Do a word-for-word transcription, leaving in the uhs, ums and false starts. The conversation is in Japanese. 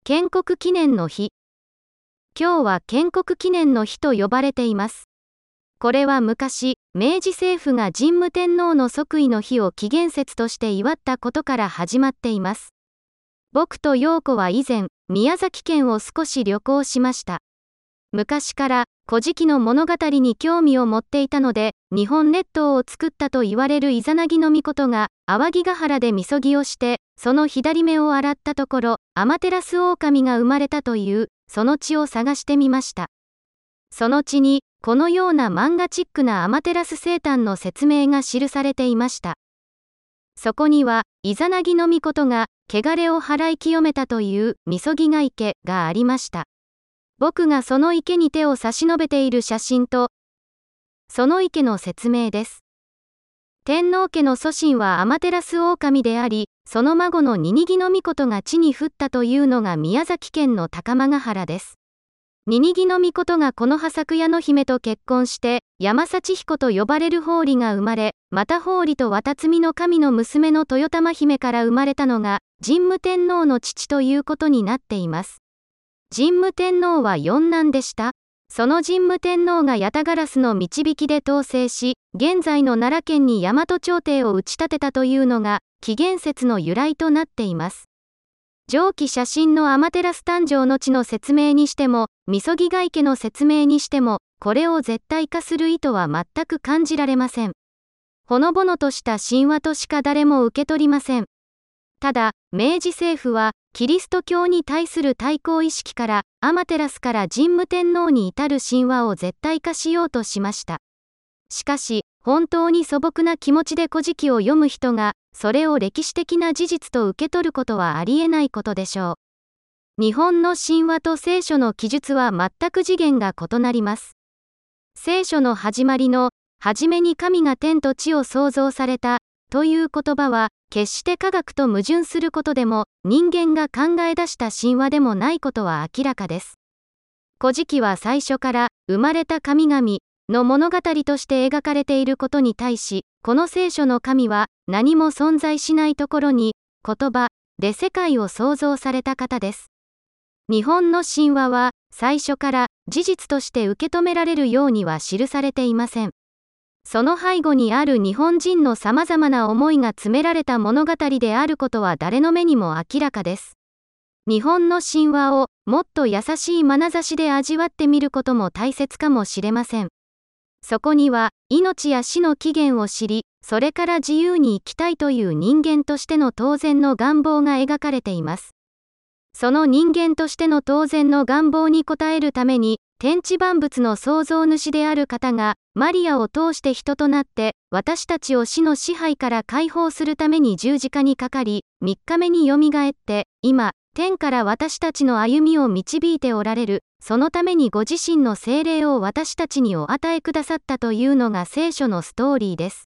建国記念の日。今日は建国記念の日と呼ばれています。これは昔、明治政府が神武天皇の即位の日を紀元節として祝ったことから始まっています。僕と陽子は以前、宮崎県を少し旅行しました。昔から、古事記の物語に興味を持っていたので、日本列島を作ったと言われるイザナギノミコトが、淡木ヶ原でみそぎをして、その左目を洗ったところ、アマテラスオオカミが生まれたという、その地を探してみました。その地に、このような漫画チックなアマテラス生誕の説明が記されていました。そこには、イザナギノミコトが、汚れを払い清めたという、みそぎが池がありました。僕がその池に手を差し伸べている写真と、その池の説明です。天皇家の祖神はアマテラスオオカミであり、その孫のニニギノミコトが地に降ったというのが宮崎県の高間ヶ原です。ニニギノミコトがこの葉作屋の姫と結婚して、山幸彦と呼ばれる宝利が生まれ、また宝利と綿摘みの神の娘の豊玉姫から生まれたのが、神武天皇の父ということになっています。神武天皇は四男でした。その神武天皇が八咫烏の導きで統制し、現在の奈良県に大和朝廷を打ち立てたというのが、紀元節の由来となっています。上記写真のアマテラス誕生の地の説明にしても、みそぎが池の説明にしても、これを絶対化する意図は全く感じられません。ほのぼのとした神話としか誰も受け取りません。ただ、明治政府は、キリスト教に対する対抗意識から、アマテラスから神武天皇に至る神話を絶対化しようとしました。しかし、本当に素朴な気持ちで古事記を読む人が、それを歴史的な事実と受け取ることはありえないことでしょう。日本の神話と聖書の記述は全く次元が異なります。聖書の始まりの、はじめに神が天と地を創造された、という言葉は、決して科学と矛盾することでも、人間が考え出した神話でもないことは明らかです。古事記は最初から、生まれた神々の物語として描かれていることに対し、この聖書の神は、何も存在しないところに、言葉で世界を創造された方です。日本の神話は、最初から事実として受け止められるようには記されていません。その背後にある日本人の様々な思いが詰められた物語であることは誰の目にも明らかです。日本の神話をもっと優しい眼差しで味わってみることも大切かもしれません。そこには、命や死の起源を知り、それから自由に生きたいという人間としての当然の願望が描かれています。その人間としての当然の願望に応えるために、天地万物の創造主である方が、マリアを通して人となって、私たちを死の支配から解放するために十字架にかかり、三日目によみがえって、今、天から私たちの歩みを導いておられる、そのためにご自身の聖霊を私たちにお与えくださったというのが聖書のストーリーです。